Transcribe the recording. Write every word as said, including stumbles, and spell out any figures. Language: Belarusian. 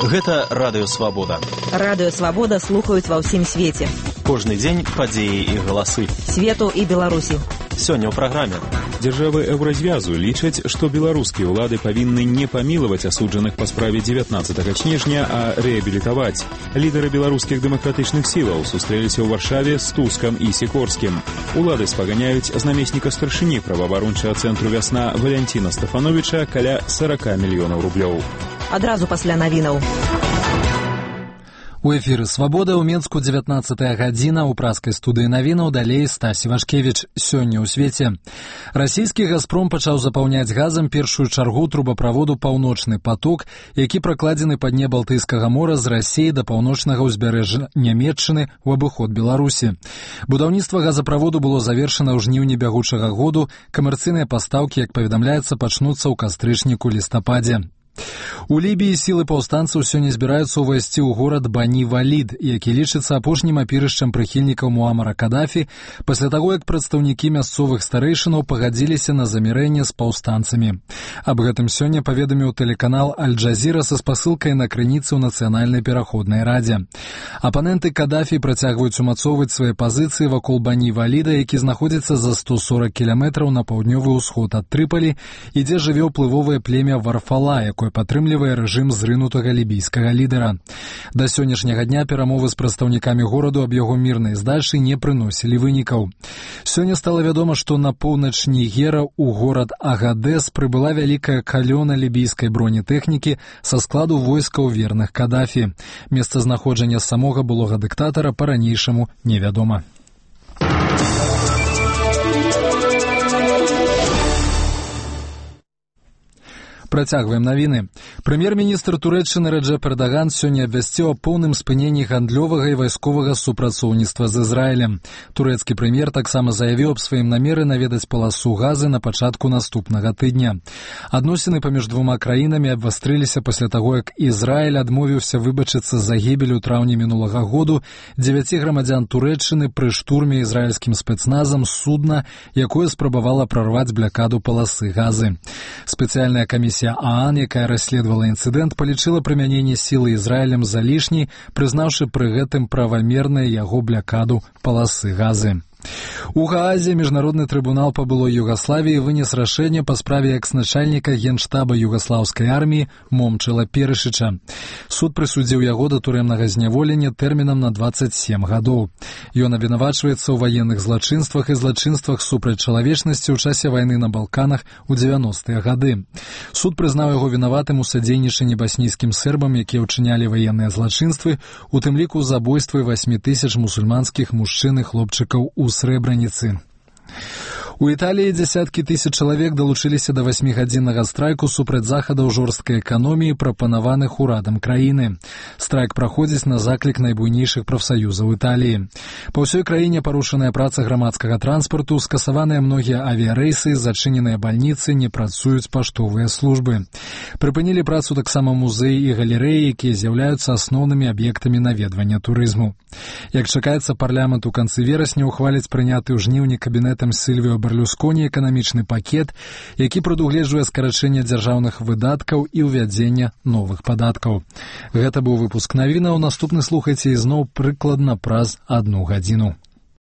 Гэта Радыё Свабода. Радыё Свабода слухаюць ва ўсім свеце. Кожны дзень падзеі і галасы Свету і Беларусі. Сёння ў праграме. Дзяржавы Еўразвязу лічаць, што беларускія ўлады павінны не памілаваць асуджаных па справе дзевятнаццатага снежня, а рэабілітаваць. Лідары беларускіх дэмакратычных сілаў сустрэліся ў Варшаве з Тускам і Сікорскім. Улады спаганяюць з намесніка старшыні праваабарончага цэнтру «Вясна» Валянціна Стафановіча каля сорок мільёнаў рублёў. Адразу пасля навінаў. У эфіры «Свабода» ў Менску дзевятнаццатая гадзіна, у праскай студыі навінаў далей Стась Івашкевіч. Сёння ў свеце. Расійскі «Газпром» пачаў запаўняць газам першую чаргу трубаправоду «Паўночны паток», які пракладзены па дне Балтыйскага мора з Расіі да паўночнага ўзбярэжжа Нямецчыны ў абыход Беларусі. Будаўніцтва газаправоду было завершана ў жніўні бягучага году. Камерцыйныя пастаўкі, як паведамляецца, пачнуцца ў кастрычніку-лістападзе. У Лібіі сілы паўстанцаў сёння збіраюцца ўвайсці ў горад Бані-Валід, які лічыцца апошнім апірышчам прыхільнікаў Муамара Кадафі, пасля таго, як прадстаўнікі мясцовых старэйшынаў пагадзіліся на замірэнне з паўстанцамі. Аб гэтым сёння паведаміў тэлеканал Аль-Джазіра са спасылкай на крыніцы ў Нацыянальнай пераходнай радзе. Апаненты Кадафі працягваюць умацоўваць свае пазіцыі вакол Бані-Валіда, які знаходзіцца за сто сорок кіламетраў на паўднёвы ўсход ад Трыпалі, і дзе жыве ўплывовае племя Варфала, якое падтрымлівае рэжым зрынутага лібійскага лідара. Да сённяшняга дня перамовы з прадстаўнікамі гораду аб яго мірнай здачы не прыносілі вынікаў. Сёння стала вядома, што на поўнач Нігера ў горад Агадэс прыбыла вялікая калёна лібійскай бронетэхнікі са складу войскаў верных Кадафі. Месцазнаходжанне самога былога дыктатара па-ранейшаму невядома. Працягваем навіны. Прэм'ер-міністр Турэччыны Рэджэп Эрдаган сёння абвясціў о поўным спыненні гандлёвага і вайсковага супрацоўніцтва з Ізраілем. Турэцкі прэм'ер таксама заявіў аб сваім намеры наведаць паласу Газы на пачатку наступнага тыдня. Адносіны паміж двума краінамі абвастрыліся пасля таго, як Ізраіль адмовіўся выбачыцца за гібель у траўні мінулага году дзевяці грамадзян Турэччыны пры штурме ізраільскім спецназам судна, якое спрабавала прарваць блякаду паласы Газы. Спецыяльная камісія ААН, якая расследавала інцыдэнт, палічыла прымяненне сілы Ізраілем за лішні, прызнаўшы пры гэтым правамернае яго блякаду паласы Газы. У Гаазе міжнародны трыбунал па былой Югаславіі вынес рашэнне па справе экс-начальніка генштаба югаслаўскай арміі Момчыла Перышыча. Суд прысудзіў яго да турэмнага зняволення тэрмінам на дваццаць сем гадоў. Ён абвінавачваецца ў ваенных злачынствах і злачынствах супраць чалавечнасці ў часе вайны на Балканах у дзевяностыя гады. Суд прызнаў яго вінаватым у садзейнічанні баснійскім сербам, якія ўчынялі ваенныя злачынствы, у тым ліку забойствы васьмі тысяч мусульманскіх мужчын і хлопчыкаў у Срэбраніцы. У Італіі дзясяткі тысяч чалавек далучыліся да васьмігадзіннага страйку супраць захадаў жорсткай эканоміі, прапанаваных урадам краіны. Страйк праходзіць на заклік найбуйнейшых прафсаюзаў Італіі. Па ўсёй краіне парушаная праца грамадскага транспарту, скасаваныя многія авіярэйсы, зачыненыя бальніцы, не працуюць паштовыя службы. Прыпынілі працу таксама музеі і галерэі, якія з'яўляюцца асноўнымі аб'ектамі наведвання турызму. Як чакаецца, парламент у канцы верасня ухваліць прыняты ў жніўні кабінетам Сільвіо Берлюсконі эканамічны пакет, які прадугледжвае скарачэнне дзяржаўных выдаткаў і ўвядзення новых падаткаў. Гэта быў выпуск навінаў. Наступны слухайце ізноў прыкладна праз адну гадзіну.